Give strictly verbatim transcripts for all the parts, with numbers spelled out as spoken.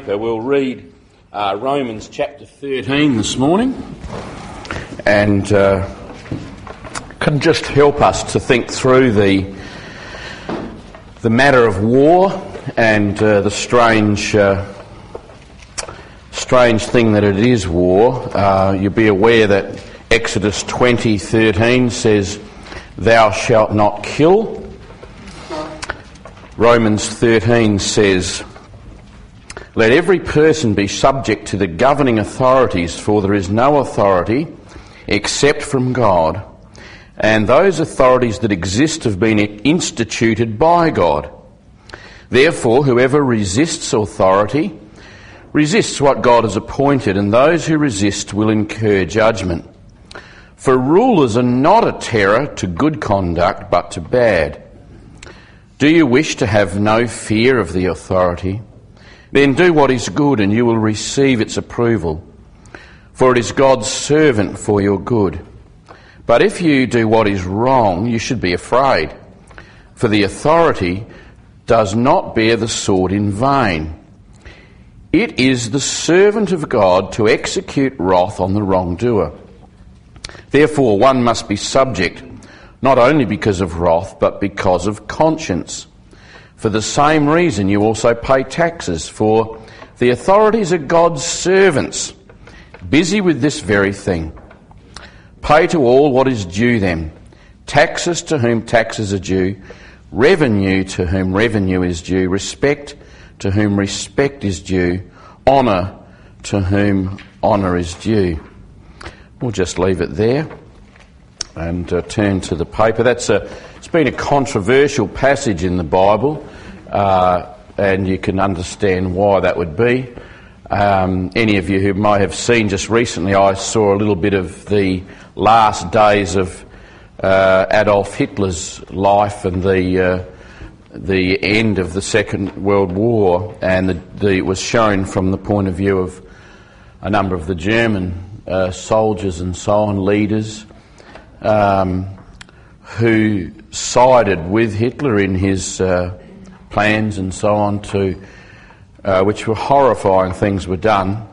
We'll read uh, Romans chapter thirteen this morning, and uh, can just help us to think through the the matter of war and uh, the strange uh, strange thing that it is war. Uh, you'll be aware that Exodus twenty thirteen says, "Thou shalt not kill." Romans thirteen says, "Let every person be subject to the governing authorities, for there is no authority except from God, and those authorities that exist have been instituted by God. Therefore, whoever resists authority resists what God has appointed, and those who resist will incur judgment. For rulers are not a terror to good conduct, but to bad. Do you wish to have no fear of the authority? Then do what is good, and you will receive its approval. For it is God's servant for your good. But if you do what is wrong, you should be afraid. For the authority does not bear the sword in vain. It is the servant of God to execute wrath on the wrongdoer. Therefore one must be subject, not only because of wrath, but because of conscience. For the same reason you also pay taxes, for the authorities are God's servants, busy with this very thing. Pay to all what is due them, taxes to whom taxes are due, revenue to whom revenue is due, respect to whom respect is due, honour to whom honour is due." We'll just leave it there and uh, turn to the paper. That's a, it's been a controversial passage in the Bible, uh, and you can understand why that would be. Um, any of you who might have seen just recently, I saw a little bit of the last days of uh, Adolf Hitler's life and the uh, the end of the Second World War, and the, the, it was shown from the point of view of a number of the German uh, soldiers and so on, leaders, um, who sided with Hitler in his uh, plans and so on, to uh, which were horrifying things were done.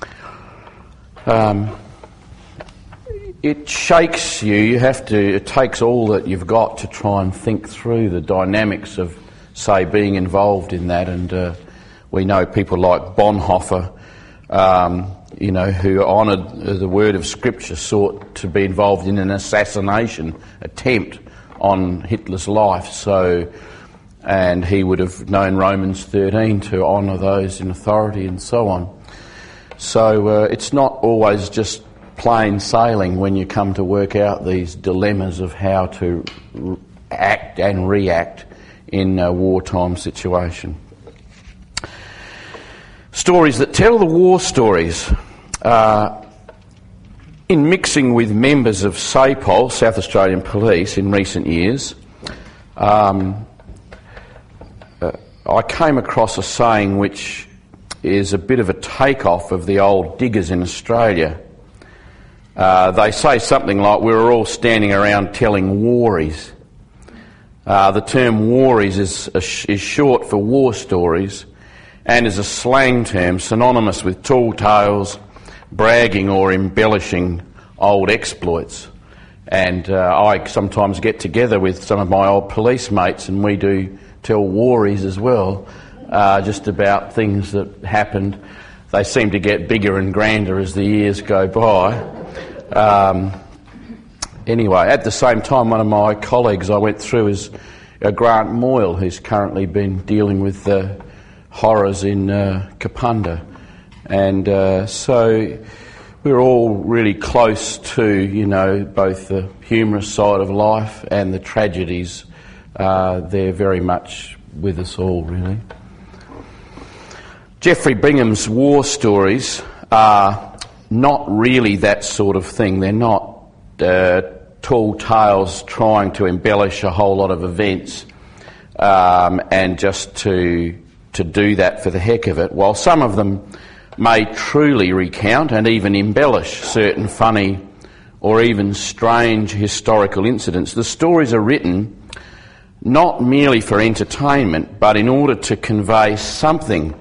Um, it shakes you. You have to. It takes all that you've got to try and think through the dynamics of, say, being involved in that. And uh, we know people like Bonhoeffer, um, you know, who honoured the word of Scripture, sought to be involved in an assassination attempt on Hitler's life. So, and he would have known Romans thirteen to honour those in authority and so on. So uh, it's not always just plain sailing when you come to work out these dilemmas of how to act and react in a wartime situation. Stories that tell the war stories. Uh, in mixing with members of SAPOL, South Australian Police, in recent years, um, uh, I came across a saying which is a bit of a takeoff of the old diggers in Australia. Uh, they say something like, "We were all standing around telling worries." Uh, the term worries is, is short for war stories, and is a slang term synonymous with tall tales, bragging or embellishing old exploits. And uh, I sometimes get together with some of my old police mates, and we do tell worries as well, uh, just about things that happened. They seem to get bigger and grander as the years go by. Um, anyway, at the same time, one of my colleagues I went through is uh, Grant Moyle, who's currently been dealing with the horrors in uh, Kapunda. And uh, so we're all really close to, you know, both the humorous side of life and the tragedies. Uh, they're very much with us all, really. Geoffrey Bingham's war stories are not really that sort of thing. They're not uh, tall tales trying to embellish a whole lot of events um, and just to to do that for the heck of it. While some of them may truly recount and even embellish certain funny or even strange historical incidents, the stories are written not merely for entertainment, but in order to convey something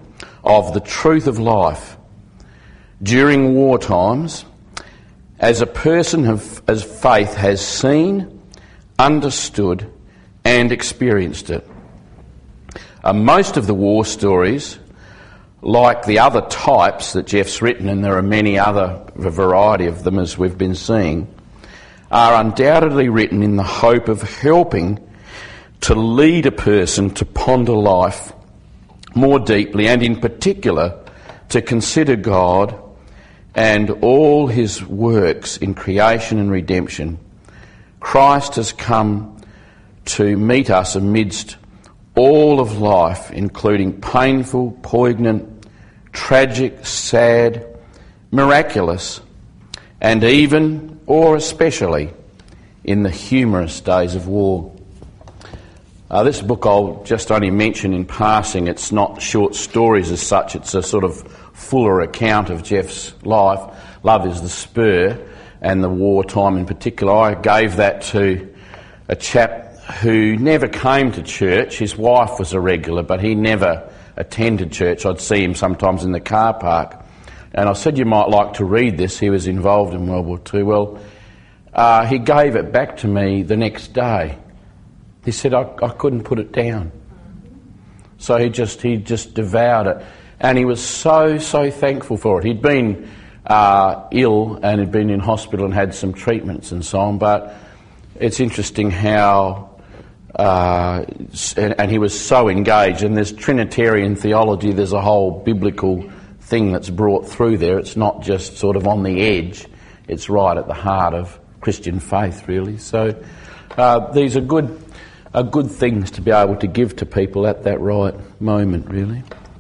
of the truth of life during war times as a person of as faith has seen, understood and experienced it. Uh, most of the war stories, like the other types that Jeff's written, and there are many other, a variety of them as we've been seeing, are undoubtedly written in the hope of helping to lead a person to ponder life more deeply, and in particular to consider God and all his works in creation and redemption. Christ has come to meet us amidst all of life, including painful, poignant, tragic, sad, miraculous, and even, or especially, in the humorous days of war. Uh, this book I'll just only mention in passing. It's not short stories as such, it's a sort of fuller account of Jeff's life. Love is the Spur, and the wartime in particular. I gave that to a chap who never came to church. His wife was a regular, but he never attended church. I'd see him sometimes in the car park. And I said, you might like to read this. He was involved in World War Two. Well, uh, he gave it back to me the next day. He said, I, I couldn't put it down. So he just he just devoured it. And he was so, so thankful for it. He'd been uh, ill and had been in hospital and had some treatments and so on, but it's interesting how Uh, and, and he was so engaged, and there's Trinitarian theology, there's a whole biblical thing that's brought through there. It's not just sort of on the edge, it's right at the heart of Christian faith, really. So uh, these are good, are good things to be able to give to people at that right moment, really.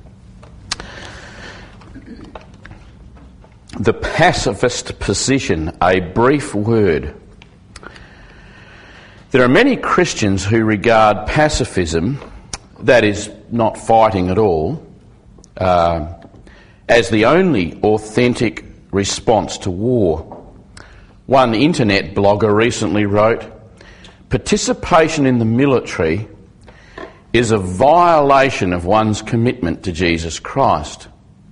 The pacifist position, a brief word. There are many Christians who regard pacifism, that is, not fighting at all, uh, as the only authentic response to war. One internet blogger recently wrote, "Participation in the military is a violation of one's commitment to Jesus Christ."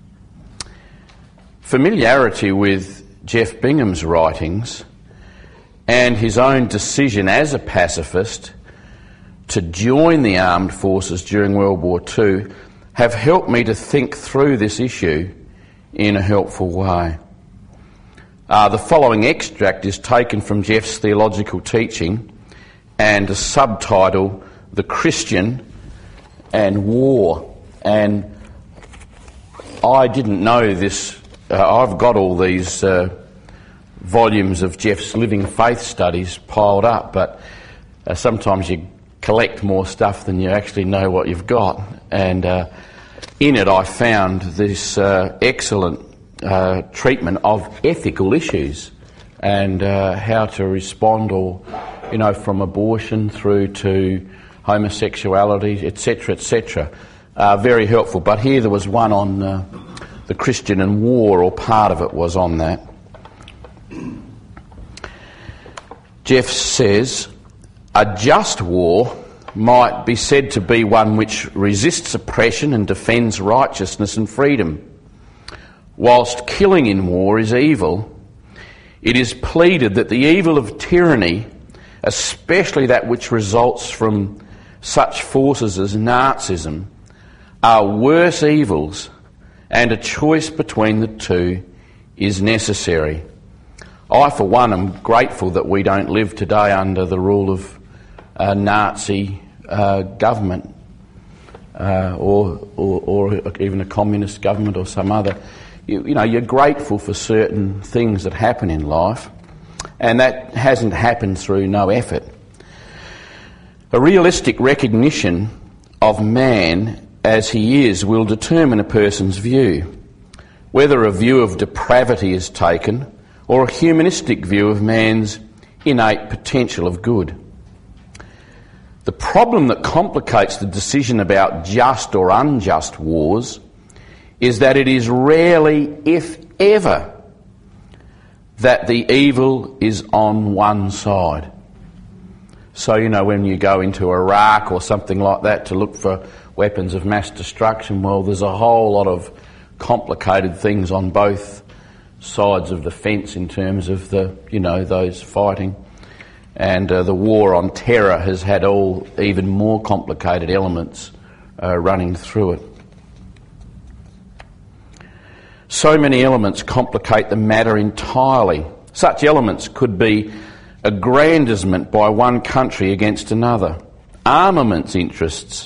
Familiarity with Jeff Bingham's writings and his own decision as a pacifist to join the armed forces during World War Two have helped me to think through this issue in a helpful way. Uh, the following extract is taken from Jeff's theological teaching and a subtitle, "The Christian and War." And I didn't know this. Uh, I've got all these uh, volumes of Jeff's Living Faith studies piled up, but uh, sometimes you collect more stuff than you actually know what you've got. And uh, in it I found this uh, excellent uh, treatment of ethical issues and uh, how to respond, or, you know, from abortion through to homosexuality, et cetera, et cetera. Uh, very helpful. But here there was one on uh, the Christian and war, or part of it was on that. Jeff says, a just war might be said to be one which resists oppression and defends righteousness and freedom. Whilst killing in war is evil, it is pleaded that the evil of tyranny, especially that which results from such forces as Nazism, are worse evils, and a choice between the two is necessary. I, for one, am grateful that we don't live today under the rule of a Nazi uh, government uh, or, or, or even a communist government or some other. You, you know, you're grateful for certain things that happen in life, and that hasn't happened through no effort. A realistic recognition of man as he is will determine a person's view, whether a view of depravity is taken or a humanistic view of man's innate potential of good. The problem that complicates the decision about just or unjust wars is that it is rarely, if ever, that the evil is on one side. So, you know, when you go into Iraq or something like that to look for weapons of mass destruction. Well, there's a whole lot of complicated things on both sides of the fence in terms of the, you know, those fighting. And uh, the war on terror has had all even more complicated elements uh, running through it. So many elements complicate the matter entirely. Such elements could be aggrandisement by one country against another, armaments interests.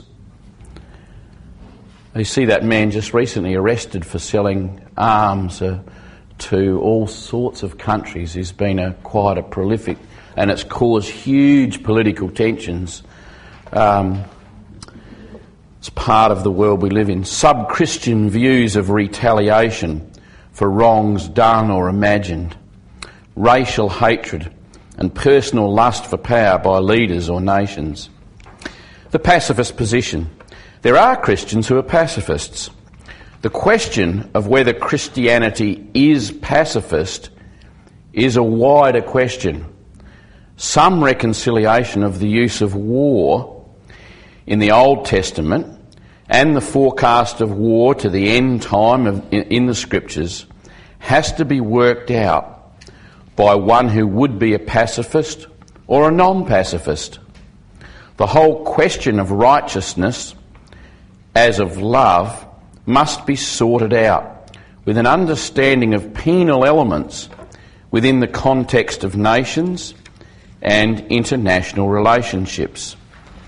You see that man just recently arrested for selling arms uh, to all sorts of countries. He's been a, quite a prolific, and it's caused huge political tensions. Um, it's part of the world we live in. Sub-Christian views of retaliation for wrongs done or imagined, racial hatred and personal lust for power by leaders or nations. The pacifist position. There are Christians who are pacifists. The question of whether Christianity is pacifist is a wider question. Some reconciliation of the use of war in the Old Testament and the forecast of war to the end time of, in, in the Scriptures has to be worked out by one who would be a pacifist or a non-pacifist. The whole question of righteousness as of love must be sorted out with an understanding of penal elements within the context of nations and international relationships.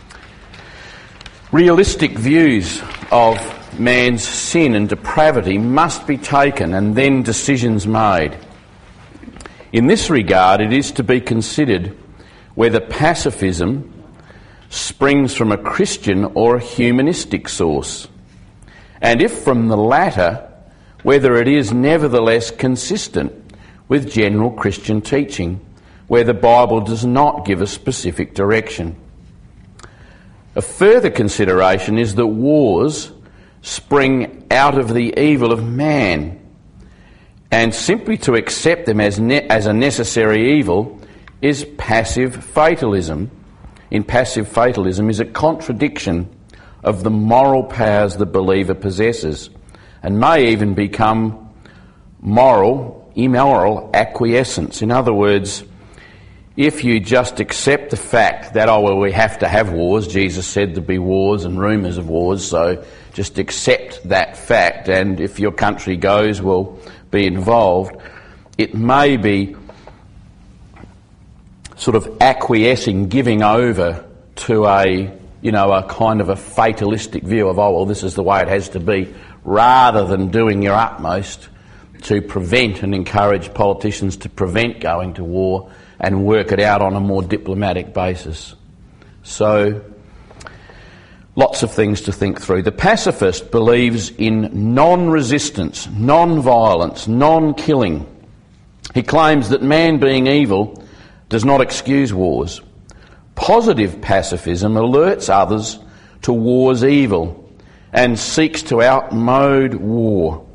Realistic views of man's sin and depravity must be taken and then decisions made. In this regard, it is to be considered whether pacifism springs from a Christian or a humanistic source, and if from the latter, whether it is nevertheless consistent with general Christian teaching, where the Bible does not give a specific direction. A further consideration is that wars spring out of the evil of man, and simply to accept them as, ne- as a necessary evil is passive fatalism. In passive fatalism is a contradiction of the moral powers the believer possesses, and may even become moral, immoral acquiescence. In other words, if you just accept the fact that, oh, well, we have to have wars, Jesus said there'd be wars and rumours of wars, so just accept that fact, and if your country goes, we'll be involved, it may be sort of acquiescing, giving over to a, you know, a kind of a fatalistic view of, oh, well, this is the way it has to be, rather than doing your utmost to prevent and encourage politicians to prevent going to war and work it out on a more diplomatic basis. So, lots of things to think through. The pacifist believes in non-resistance, non-violence, non-killing. He claims that man being evil does not excuse wars. Positive pacifism alerts others to war's evil and seeks to outmode war.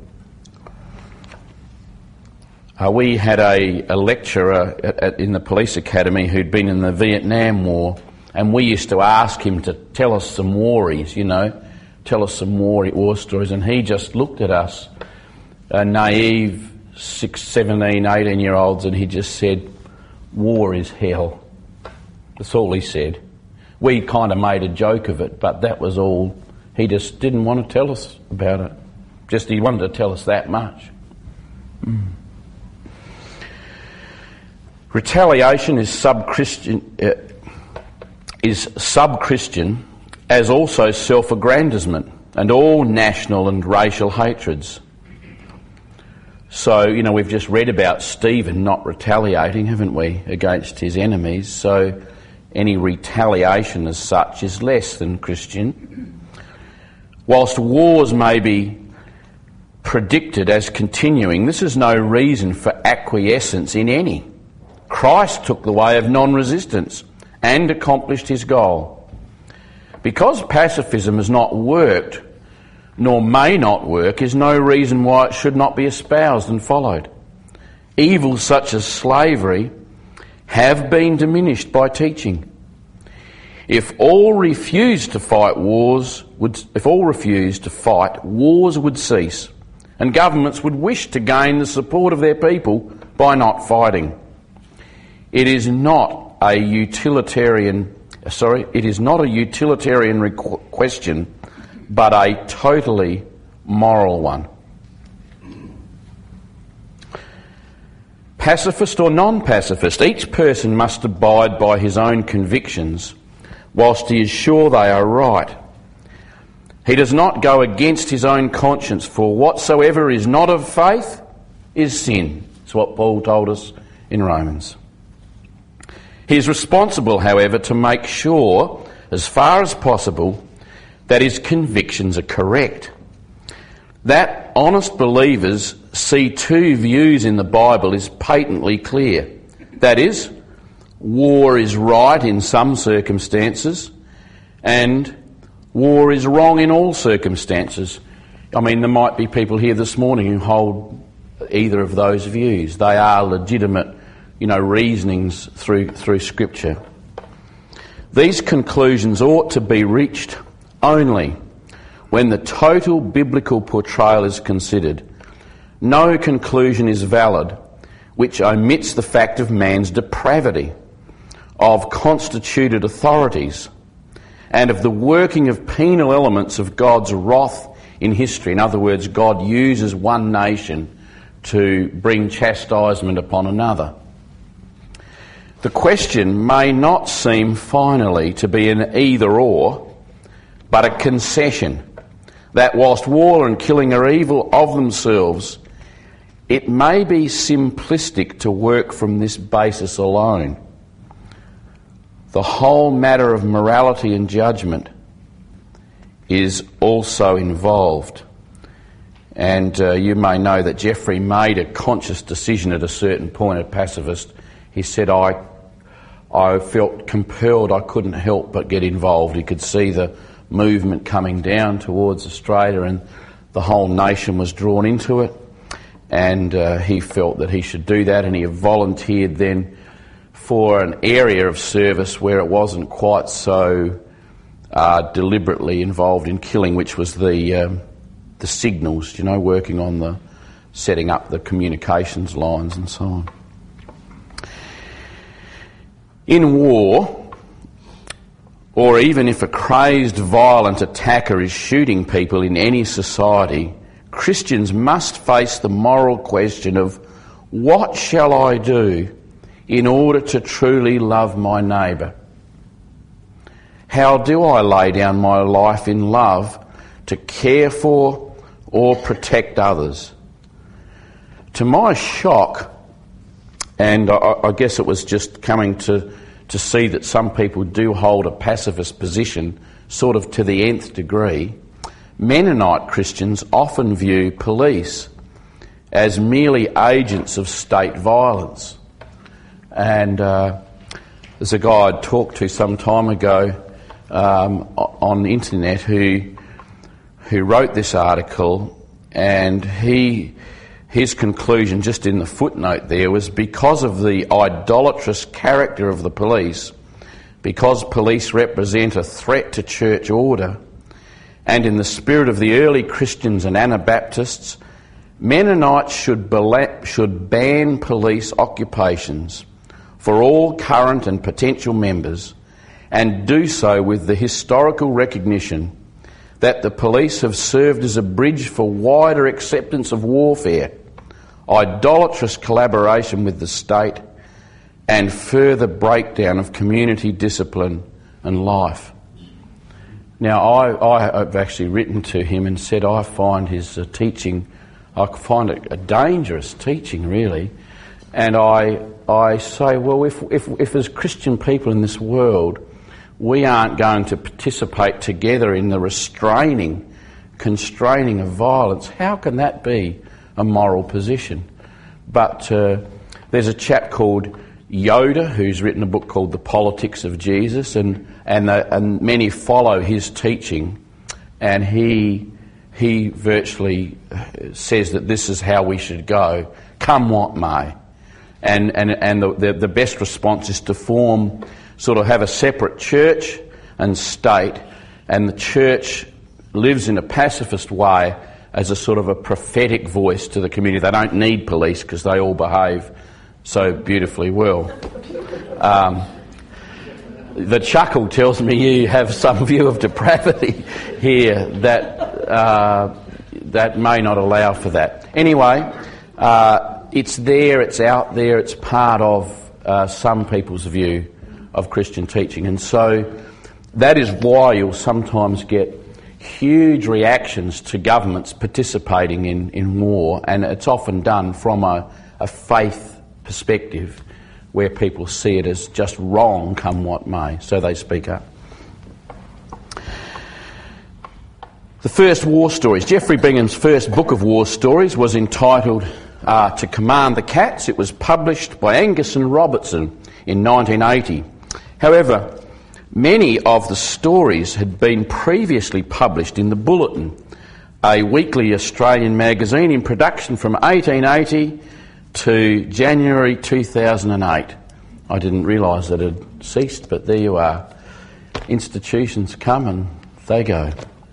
Uh, we had a, a lecturer at, at, in the police academy who'd been in the Vietnam War, and we used to ask him to tell us some worries, you know, tell us some war, war stories, and he just looked at us, uh, naive, six, seventeen, eighteen-year-olds, and he just said, war is hell. That's all he said. We kind of made a joke of it, but that was all. He just didn't want to tell us about it. Just he wanted to tell us that much. Mm. Retaliation is sub-Christian, uh, is sub-Christian as also self-aggrandisement and all national and racial hatreds. So, you know, we've just read about Stephen not retaliating, haven't we, against his enemies. So any retaliation as such is less than Christian. Whilst wars may be predicted as continuing, this is no reason for acquiescence in any. Christ took the way of non-resistance and accomplished his goal. Because pacifism has not worked, nor may not work, is no reason why it should not be espoused and followed. Evils such as slavery have been diminished by teaching. If all refused to fight wars, would, if all refused to fight, wars would cease, and governments would wish to gain the support of their people by not fighting. It is not a utilitarian, sorry, it is not a utilitarian requ- question, but a totally moral one. Pacifist or non-pacifist, each person must abide by his own convictions whilst he is sure they are right. He does not go against his own conscience, for whatsoever is not of faith is sin. That's what Paul told us in Romans. He is responsible, however, to make sure, as far as possible, that his convictions are correct. That honest believers see two views in the Bible is patently clear. That is, war is right in some circumstances, and war is wrong in all circumstances. I mean, there might be people here this morning who hold either of those views. They are legitimate, you know, reasonings through through Scripture. These conclusions ought to be reached only when the total biblical portrayal is considered. No conclusion is valid which omits the fact of man's depravity, of constituted authorities, and of the working of penal elements of God's wrath in history. In other words, God uses one nation to bring chastisement upon another. The question may not seem finally to be an either-or, but a concession that whilst war and killing are evil of themselves, it may be simplistic to work from this basis alone. The whole matter of morality and judgment is also involved. And uh, you may know that Jeffrey made a conscious decision at a certain point at Pacifist. He said, I, I felt compelled, I couldn't help but get involved. He could see the movement coming down towards Australia and the whole nation was drawn into it. And uh, he felt that he should do that, and he volunteered then for an area of service where it wasn't quite so uh, deliberately involved in killing, which was the um, the signals, you know, working on the setting up the communications lines and so on. In war, or even if a crazed, violent attacker is shooting people in any society, Christians must face the moral question of, what shall I do in order to truly love my neighbour? How do I lay down my life in love to care for or protect others? To my shock, and I, I guess it was just coming to, to see that some people do hold a pacifist position sort of to the nth degree, Mennonite Christians often view police as merely agents of state violence. And uh, there's a guy I talked to some time ago um, on the internet who who wrote this article, and he his conclusion, just in the footnote there, was because of the idolatrous character of the police, because police represent a threat to church order, and in the spirit of the early Christians and Anabaptists, Mennonites should, bela- should ban police occupations for all current and potential members, and do so with the historical recognition that the police have served as a bridge for wider acceptance of warfare, idolatrous collaboration with the state, and further breakdown of community discipline and life. Now, I, I have actually written to him and said I find his uh, teaching, I find it a dangerous teaching, really. And I I say, well, if, if, if as Christian people in this world, we aren't going to participate together in the restraining, constraining of violence, how can that be a moral position? But uh, there's a chap called Yoda who's written a book called The Politics of Jesus, and and, the, and many follow his teaching, and he he virtually says that this is how we should go, come what may. And and and the, the, the best response is to form, sort of have a separate church and state, and the church lives in a pacifist way as a sort of a prophetic voice to the community. They don't need police because they all behave so beautifully well. Um, the chuckle tells me you have some view of depravity here that uh, that may not allow for that. Anyway, uh, it's there, it's out there, it's part of uh, some people's view of Christian teaching, and so that is why you'll sometimes get huge reactions to governments participating in, in war, and it's often done from a, a faith perspective where people see it as just wrong come what may, so they speak up. The first war stories. Geoffrey Bingham's first book of war stories was entitled uh, To Command the Cats. It was published by Angus and Robertson in nineteen eighty. However, many of the stories had been previously published in The Bulletin, a weekly Australian magazine in production from eighteen eighty to January two thousand eight. I didn't realise that it had ceased, but there you are. Institutions come and they go.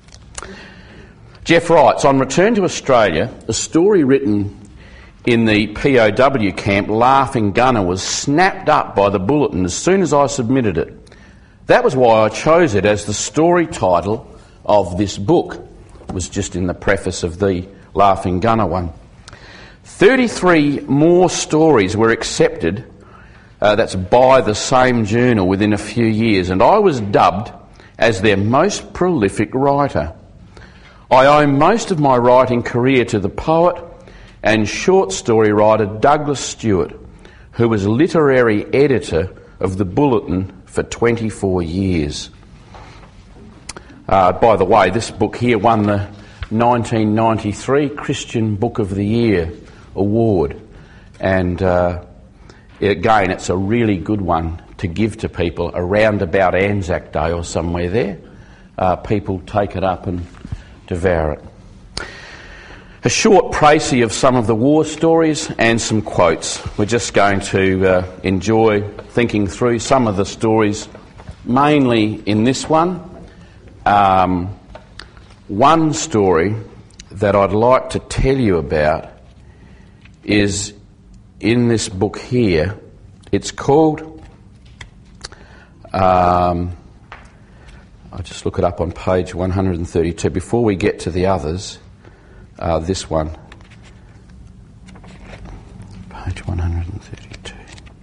Jeff writes, on return to Australia, a story written in the P O W camp, Laughing Gunner, was snapped up by The Bulletin as soon as I submitted it. That was why I chose it as the story title of this book. It was just in the preface of the Laughing Gunner one. thirty-three more stories were accepted, uh, that's by the same journal, within a few years, and I was dubbed as their most prolific writer. I owe most of my writing career to the poet and short story writer Douglas Stewart, who was literary editor of The Bulletin for twenty-four years. Uh, by the way, this book here won the nineteen ninety-three Christian Book of the Year award, and uh, again, it's a really good one to give to people around about Anzac Day or somewhere there. Uh, people take it up and devour it. A short précis of some of the war stories and some quotes. We're just going to uh, enjoy thinking through some of the stories, mainly in this one. Um, one story that I'd like to tell you about is in this book here. It's called, um, I'll just look it up on page one hundred thirty-two. Before we get to the others, uh, this one, page one hundred thirty-two.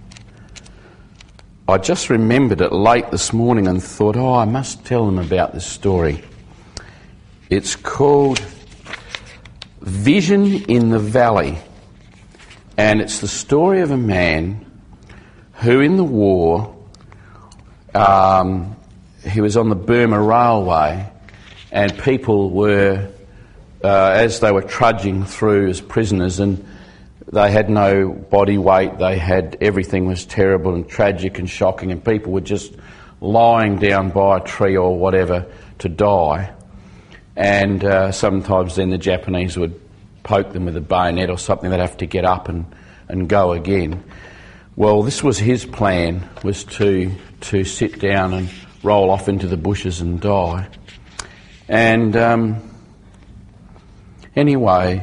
I just remembered it late this morning and thought, oh, I must tell them about this story. It's called Vision in the Valley, and it's the story of a man who in the war, um, he was on the Burma Railway, and people were, uh, as they were trudging through as prisoners, and they had no body weight, they had, everything was terrible and tragic and shocking, and people were just lying down by a tree or whatever to die. And uh, sometimes then the Japanese would poke them with a bayonet or something, they'd have to get up and, and go again. Well, this was his plan, was to to sit down and roll off into the bushes and die. And um, anyway,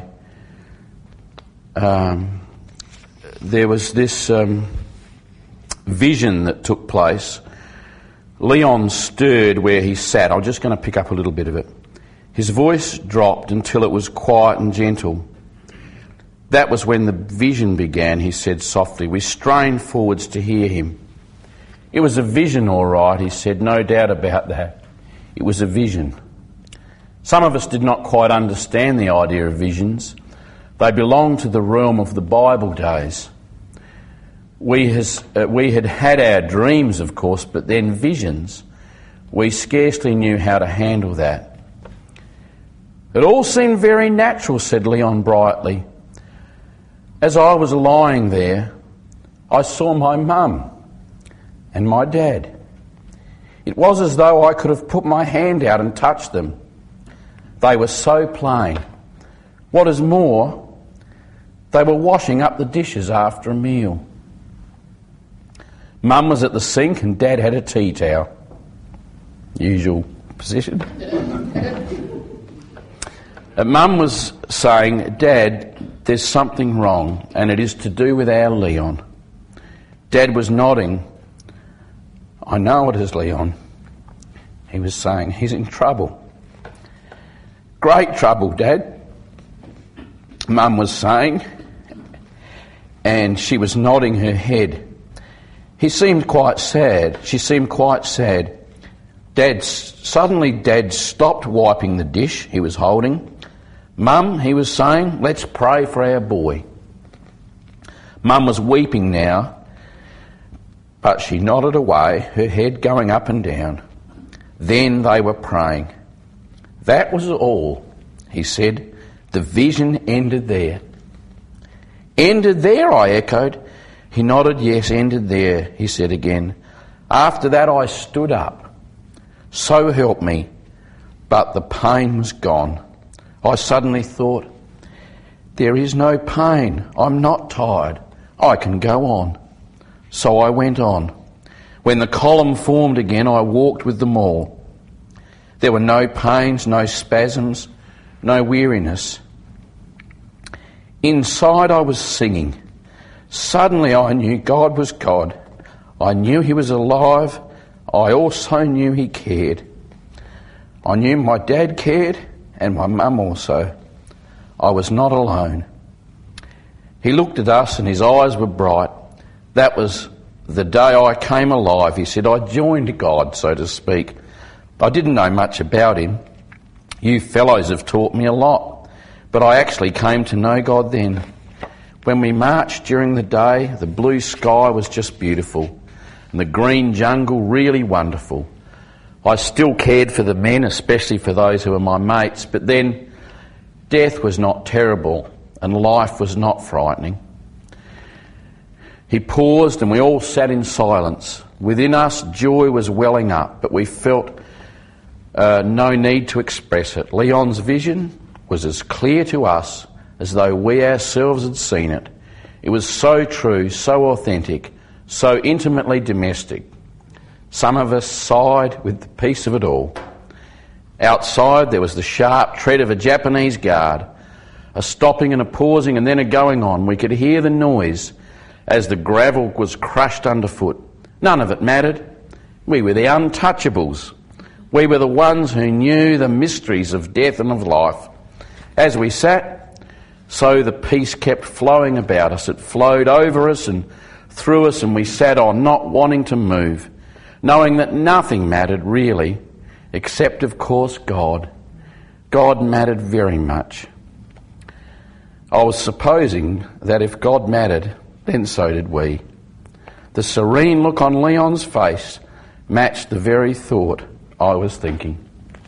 um, there was this um, vision that took place. Leon stirred where he sat. I'm just going to pick up a little bit of it. His voice dropped until it was quiet and gentle. That was when the vision began, he said softly. We strained forwards to hear him. It was a vision, all right, he said, no doubt about that. It was a vision. Some of us did not quite understand the idea of visions. They belonged to the realm of the Bible days. We, has, uh, we had had our dreams, of course, but then visions. We scarcely knew how to handle that. It all seemed very natural, said Leon brightly. As I was lying there, I saw my mum and my dad. It was as though I could have put my hand out and touched them. They were so plain. What is more, they were washing up the dishes after a meal. Mum was at the sink and Dad had a tea towel. Usual position. uh, Mum was saying, Dad, there's something wrong, and it is to do with our Leon. Dad was nodding. I know it is Leon. He was saying, he's in trouble. Great trouble, Dad, Mum was saying, and she was nodding her head. He seemed quite sad. She seemed quite sad. Dad, suddenly Dad stopped wiping the dish he was holding. Mum, he was saying, let's pray for our boy. Mum was weeping now, but she nodded away, her head going up and down. Then they were praying. That was all, he said. The vision ended there. Ended there, I echoed. He nodded, yes, ended there, he said again. After that I stood up. So help me. But the pain was gone. I suddenly thought, there is no pain. I'm not tired. I can go on. So I went on. When the column formed again, I walked with them all. There were no pains, no spasms, no weariness. Inside I was singing. Suddenly I knew God was God. I knew he was alive. I also knew he cared. I knew my dad cared and my mum also. I was not alone. He looked at us and his eyes were bright. That was the day I came alive, he said. I joined God, so to speak. I didn't know much about him. You fellows have taught me a lot, but I actually came to know God then. When we marched during the day, the blue sky was just beautiful, and the green jungle really wonderful. I still cared for the men, especially for those who were my mates, but then death was not terrible, and life was not frightening. He paused and we all sat in silence. Within us, joy was welling up, but we felt uh, no need to express it. Leon's vision was as clear to us as though we ourselves had seen it. It was so true, so authentic, so intimately domestic. Some of us sighed with the peace of it all. Outside there was the sharp tread of a Japanese guard, a stopping and a pausing and then a going on. We could hear the noise as the gravel was crushed underfoot. None of it mattered. We were the untouchables. We were the ones who knew the mysteries of death and of life. As we sat, so the peace kept flowing about us. It flowed over us and through us, and we sat on, not wanting to move, knowing that nothing mattered really, except, of course, God. God mattered very much. I was supposing that if God mattered, then so did we. The serene look on Leon's face matched the very thought I was thinking.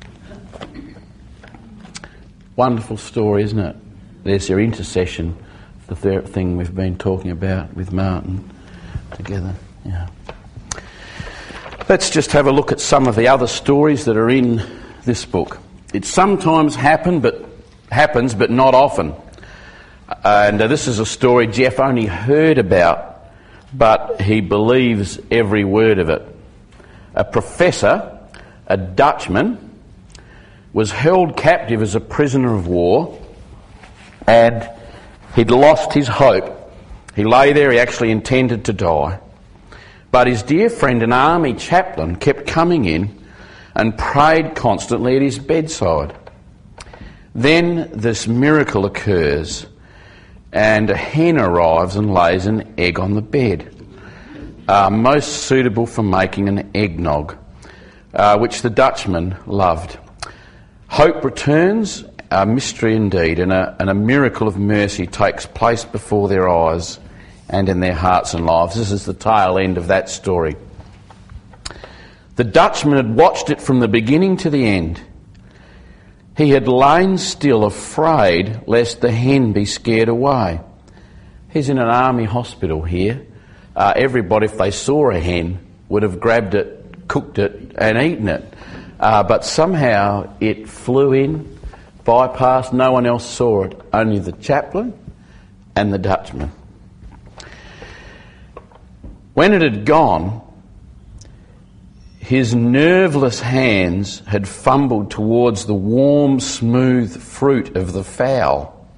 Wonderful story, isn't it? There's their intercession, the third thing we've been talking about with Martin together. Yeah. Let's just have a look at some of the other stories that are in this book. It sometimes happen, but happens, but not often. And uh, this is a story Jeff only heard about, but he believes every word of it. A professor, a Dutchman, was held captive as a prisoner of war, and he'd lost his hope. He lay there, he actually intended to die. But his dear friend, an army chaplain, kept coming in and prayed constantly at his bedside. Then this miracle occurs, and a hen arrives and lays an egg on the bed, uh, most suitable for making an eggnog, uh, which the Dutchman loved. Hope returns, a mystery indeed, and a, and a miracle of mercy takes place before their eyes and in their hearts and lives. This is the tail end of that story. The Dutchman had watched it from the beginning to the end. He had lain still, afraid lest the hen be scared away. He's in an army hospital here. Uh, everybody, if they saw a hen, would have grabbed it, cooked it and eaten it. Uh, but somehow it flew in, bypassed, no one else saw it, only the chaplain and the Dutchman. When it had gone, His nerveless hands had fumbled towards the warm, smooth fruit of the fowl.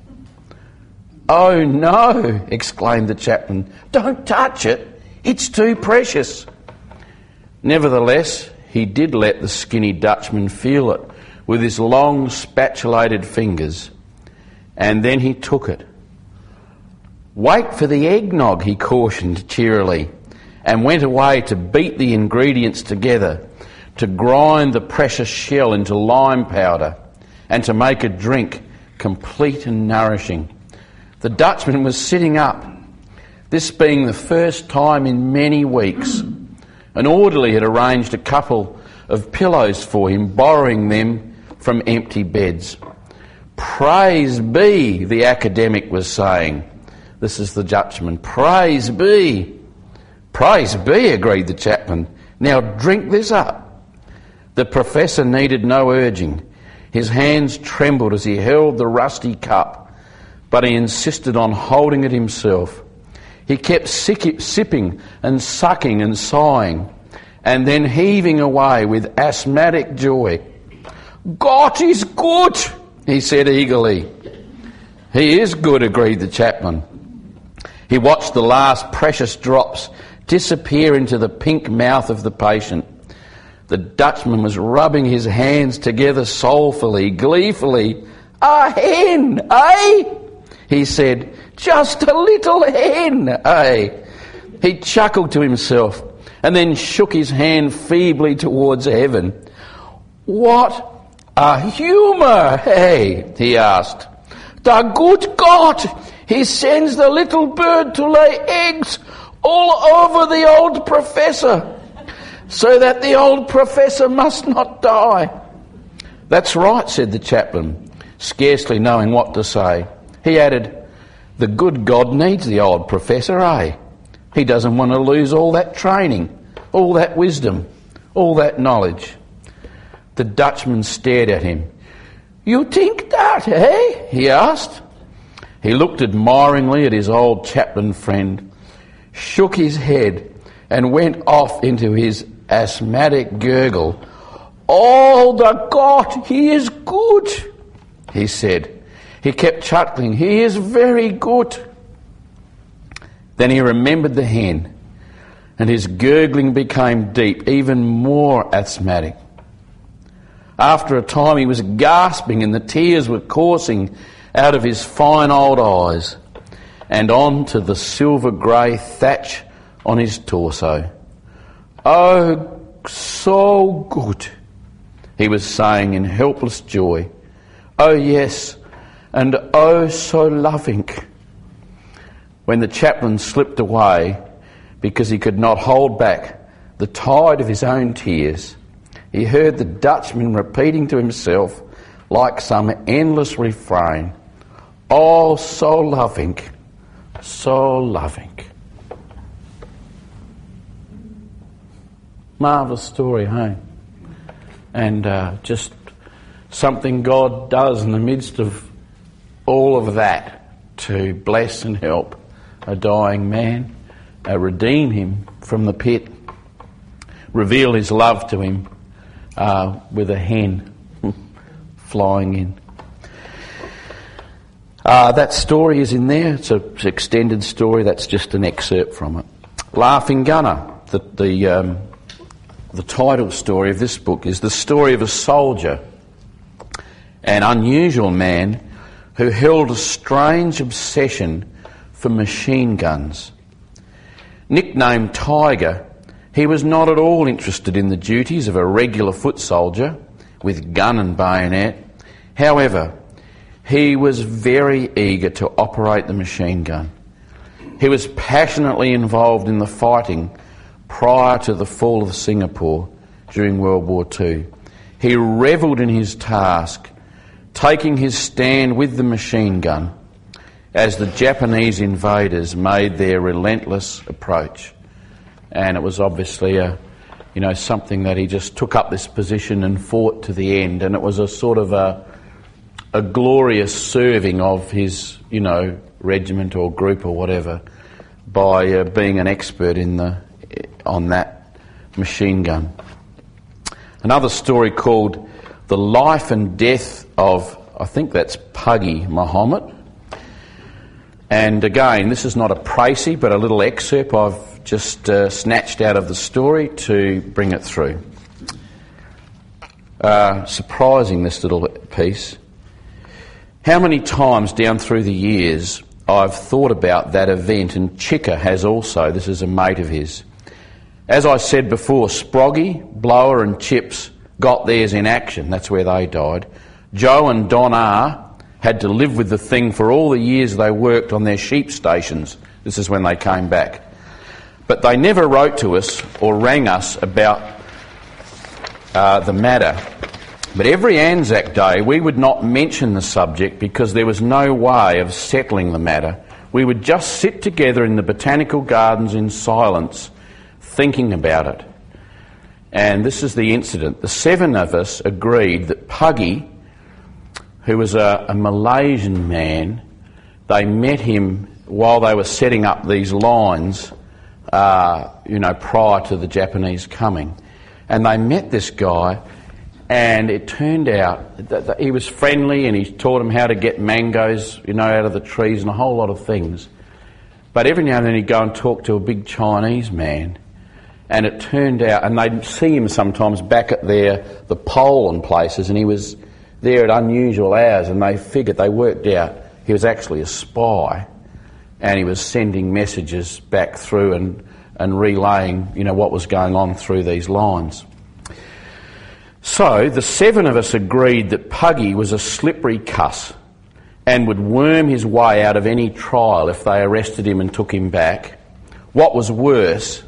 "Oh no," exclaimed the chaplain, "don't touch it. It's too precious." Nevertheless, he did let the skinny Dutchman feel it with his long spatulated fingers, and then he took it. "Wait for the eggnog," he cautioned cheerily, and went away to beat the ingredients together, to grind the precious shell into lime powder, and to make a drink complete and nourishing. The Dutchman was sitting up, this being the first time in many weeks. An orderly had arranged a couple of pillows for him, borrowing them from empty beds. "Praise be," the academic was saying. This is the Dutchman. "Praise be." "Praise be," agreed the chaplain. "Now drink this up." The professor needed no urging. His hands trembled as he held the rusty cup, but he insisted on holding it himself. He kept sick- sipping and sucking and sighing, and then heaving away with asthmatic joy. "God is good," he said eagerly. "He is good," agreed the chaplain. He watched the last precious drops disappear into the pink mouth of the patient. The Dutchman was rubbing his hands together soulfully, gleefully. "A hen, eh?" he said. "Just a little hen, eh?" He chuckled to himself and then shook his hand feebly towards heaven. "What a humour, eh?" he asked. "The good God, he sends the little bird to lay eggs all over the old professor, so that the old professor must not die." "That's right," said the chaplain, scarcely knowing what to say. He added, "The good God needs the old professor, eh? He doesn't want to lose all that training, all that wisdom, all that knowledge." The Dutchman stared at him. "You think that, eh?" he asked. He looked admiringly at his old chaplain friend, shook his head, and went off into his asthmatic gurgle. "Oh, the God, he is good," he said. He kept chuckling. "He is very good." Then he remembered the hen, and his gurgling became deep, even more asthmatic. After a time he was gasping and the tears were coursing out of his fine old eyes and on to the silver-grey thatch on his torso. "Oh, so good," he was saying in helpless joy. "Oh, yes, and oh, so loving." When the chaplain slipped away because he could not hold back the tide of his own tears, he heard the Dutchman repeating to himself like some endless refrain, "Oh, so loving, so loving." Marvellous story, hey? And uh, just something God does in the midst of all of that to bless and help a dying man, uh, redeem him from the pit, reveal his love to him uh, with a hen flying in. Uh, that story is in there. It's an extended story. That's just an excerpt from it. Laughing Gunner, the the, um, the title story of this book, is the story of a soldier, an unusual man who held a strange obsession for machine guns. Nicknamed Tiger, he was not at all interested in the duties of a regular foot soldier with gun and bayonet. However, he was very eager to operate the machine gun. He was passionately involved in the fighting prior to the fall of Singapore during World War Two. He revelled in his task, taking his stand with the machine gun as the Japanese invaders made their relentless approach. And it was obviously a, you know, something that he just took up this position and fought to the end. And it was a sort of a, a glorious serving of his, you know, regiment or group or whatever by uh, being an expert in the on that machine gun. Another story called The Life and Death of, I think that's Puggy Muhammad. And again, this is not a précis, but a little excerpt I've just uh, snatched out of the story to bring it through. Uh, surprising, this little piece. How many times down through the years I've thought about that event, and Chicka has also. This is a mate of his. As I said before, Sproggy, Blower and Chips got theirs in action. That's where they died. Joe and Don R had to live with the thing for all the years they worked on their sheep stations. This is when they came back. But they never wrote to us or rang us about uh, the matter. But every Anzac Day we would not mention the subject because there was no way of settling the matter. We would just sit together in the botanical gardens in silence, thinking about it. And this is the incident. The seven of us agreed that Puggy, who was a, a Malaysian man, they met him while they were setting up these lines, uh, you know, prior to the Japanese coming. And they met this guy, and it turned out that, that he was friendly, and he taught them how to get mangoes, you know, out of the trees and a whole lot of things. But every now and then he'd go and talk to a big Chinese man, and it turned out, and they'd see him sometimes back at their the pole and places, and he was there at unusual hours, and they figured, they worked out he was actually a spy, and he was sending messages back through and, and relaying, you know, what was going on through these lines. So the seven of us agreed that Puggy was a slippery cuss and would worm his way out of any trial if they arrested him and took him back. What was worse,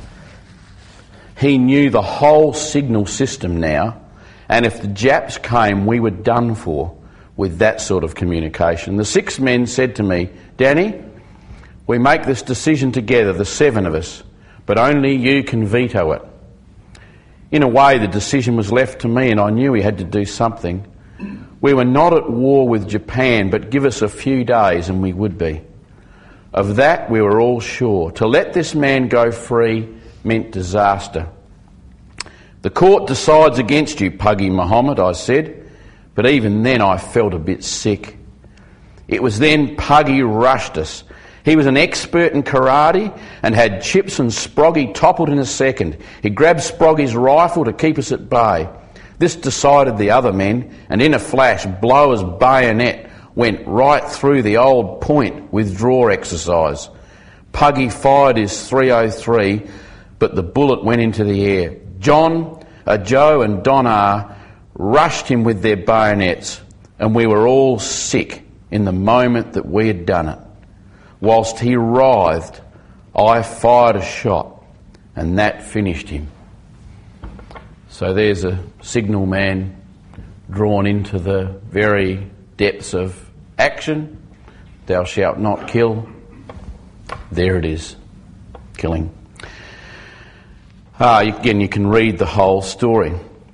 he knew the whole signal system now, and if the Japs came, we were done for with that sort of communication. The six men said to me, "Danny, we make this decision together, the seven of us, but only you can veto it." In a way, the decision was left to me, and I knew we had to do something. We were not at war with Japan, but give us a few days and we would be. Of that we were all sure. To let this man go free meant disaster. "The court decides against you, Puggy Muhammad," I said, but even then I felt a bit sick. It was then Puggy rushed us. He was an expert in karate and had Chips and Sproggy toppled in a second. He grabbed Sproggy's rifle to keep us at bay. This decided the other men, and in a flash, Blower's bayonet went right through the old point withdraw exercise. Puggy fired his three oh three, but the bullet went into the air. John, uh, Joe and Don R rushed him with their bayonets, and we were all sick in the moment that we had done it. Whilst he writhed, I fired a shot, and that finished him. So there's a signal man drawn into the very depths of action. Thou shalt not kill. There it is, killing. Ah, again, you can read the whole story.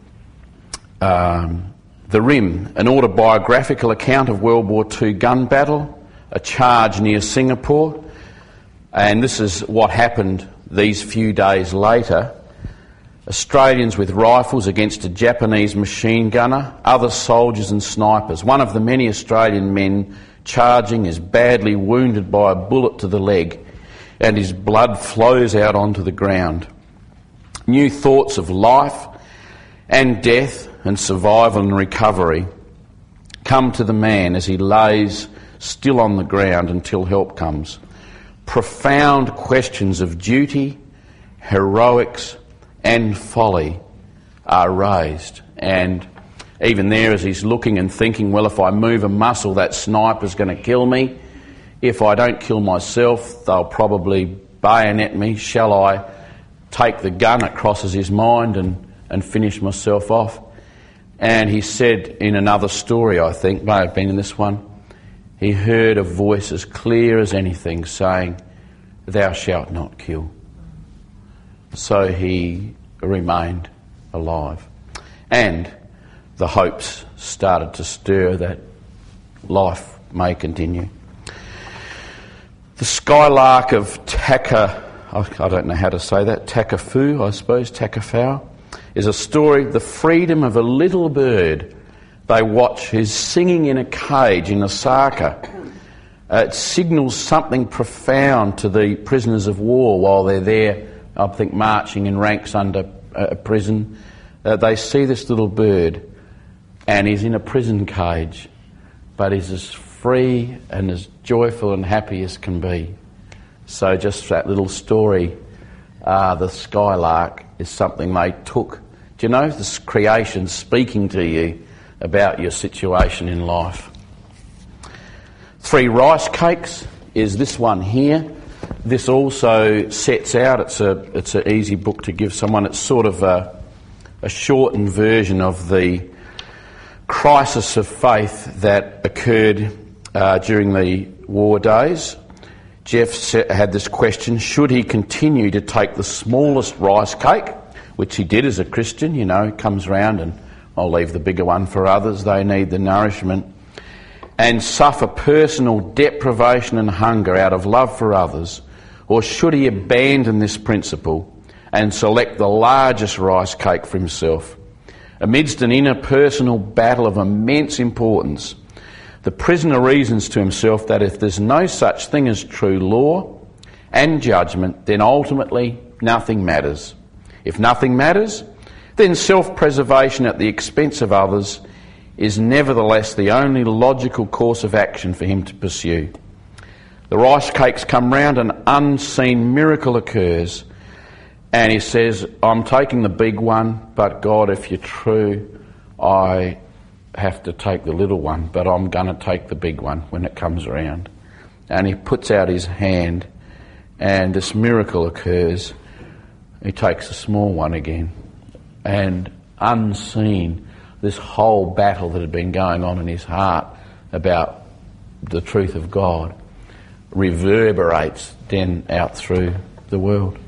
Um, The Rim, an autobiographical account of World War Two gun battle, a charge near Singapore, and this is what happened these few days later. Australians with rifles against a Japanese machine gunner, other soldiers and snipers. One of the many Australian men charging is badly wounded by a bullet to the leg, and his blood flows out onto the ground. New thoughts of life and death and survival and recovery come to the man as he lays still on the ground until help comes. Profound questions of duty, heroics and folly are raised. And even there, as he's looking and thinking, well, if I move a muscle, that sniper's going to kill me. If I don't kill myself, they'll probably bayonet me. Shall I take the gun? It crosses his mind, and, and finish myself off. And he said in another story, I think, may have been in this one, he heard a voice as clear as anything saying, "Thou shalt not kill." So he remained alive. And the hopes started to stir that life may continue. The skylark of Taka, I don't know how to say that, Takafau, I suppose, Takafau, is a story, the freedom of a little bird they watch who's singing in a cage in Osaka. Uh, it signals something profound to the prisoners of war while they're there, I think, marching in ranks under a prison. Uh, they see this little bird and he's in a prison cage, but he's as free and as joyful and happy as can be. So just that little story, uh, the skylark, is something they took. Do you know, this creation speaking to you about your situation in life. Three rice cakes is this one here. This also sets out, it's a it's an easy book to give someone. It's sort of a, a shortened version of the crisis of faith that occurred uh, during the war days. Jeff had this question: should he continue to take the smallest rice cake, which he did as a Christian? You know, comes round and I'll leave the bigger one for others, they need the nourishment, and suffer personal deprivation and hunger out of love for others? Or should he abandon this principle and select the largest rice cake for himself? Amidst an interpersonal battle of immense importance, the prisoner reasons to himself that if there's no such thing as true law and judgment, then ultimately nothing matters. If nothing matters, then self-preservation at the expense of others is nevertheless the only logical course of action for him to pursue. The rice cakes come round, an unseen miracle occurs, and he says, I'm taking the big one, but God, if you're true, I have to take the little one, but I'm going to take the big one when it comes around. And he puts out his hand, and this miracle occurs. He takes the small one again, and unseen, this whole battle that had been going on in his heart about the truth of God reverberates then out through the world.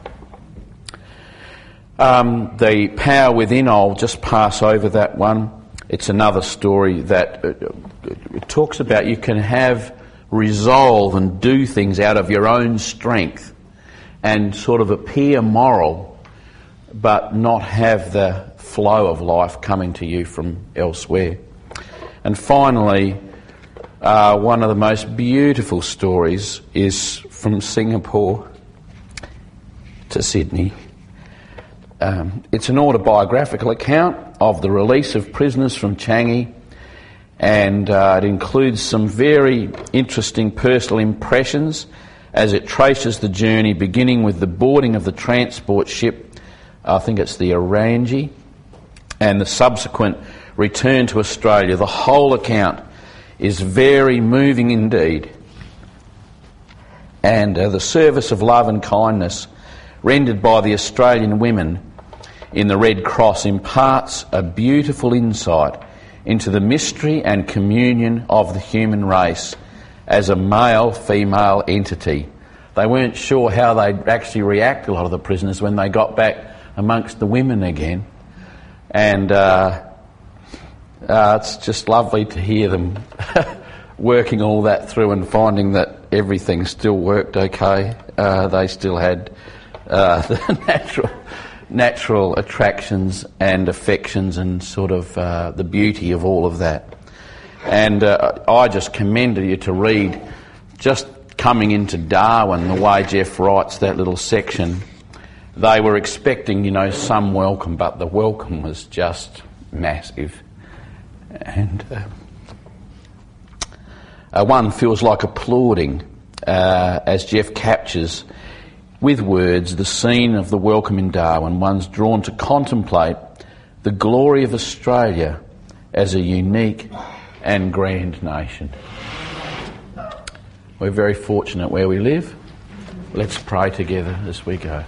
Um, the power within, I'll just pass over that one. It's another story that uh, it talks about you can have resolve and do things out of your own strength and sort of appear moral, but not have the flow of life coming to you from elsewhere. And finally, uh, one of the most beautiful stories is from Singapore to Sydney. Um, it's an autobiographical account of the release of prisoners from Changi, and uh, it includes some very interesting personal impressions as it traces the journey, beginning with the boarding of the transport ship, I think it's the Orangi, and the subsequent return to Australia. The whole account is very moving indeed. And uh, the service of love and kindness rendered by the Australian women in the Red Cross imparts a beautiful insight into the mystery and communion of the human race as a male-female entity. They weren't sure how they'd actually react, a lot of the prisoners, when they got back amongst the women again. And uh, uh, it's just lovely to hear them working all that through and finding that everything still worked okay. Uh, they still had uh, the natural natural attractions and affections and sort of uh, the beauty of all of that. And uh, I just commend you to read, just coming into Darwin, the way Jeff writes that little section. They were expecting, you know, some welcome, but the welcome was just massive. And uh, uh, one feels like applauding uh, as Jeff captures with words the scene of the welcome in Darwin. One's drawn to contemplate the glory of Australia as a unique and grand nation. We're very fortunate where we live. Let's pray together as we go.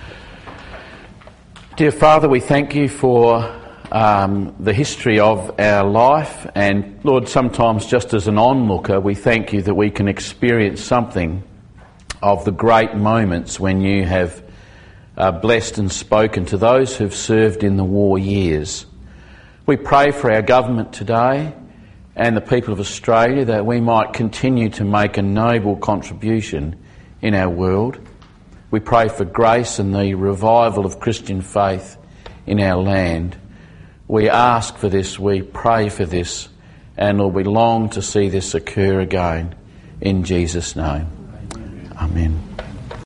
Dear Father, we thank you for um, the history of our life, and Lord, sometimes just as an onlooker, we thank you that we can experience something of the great moments when you have uh, blessed and spoken to those who've served in the war years. We pray for our government today and the people of Australia that we might continue to make a noble contribution in our world. We pray for grace and the revival of Christian faith in our land. We ask for this, we pray for this, and Lord, we long to see this occur again in Jesus' name. Amen.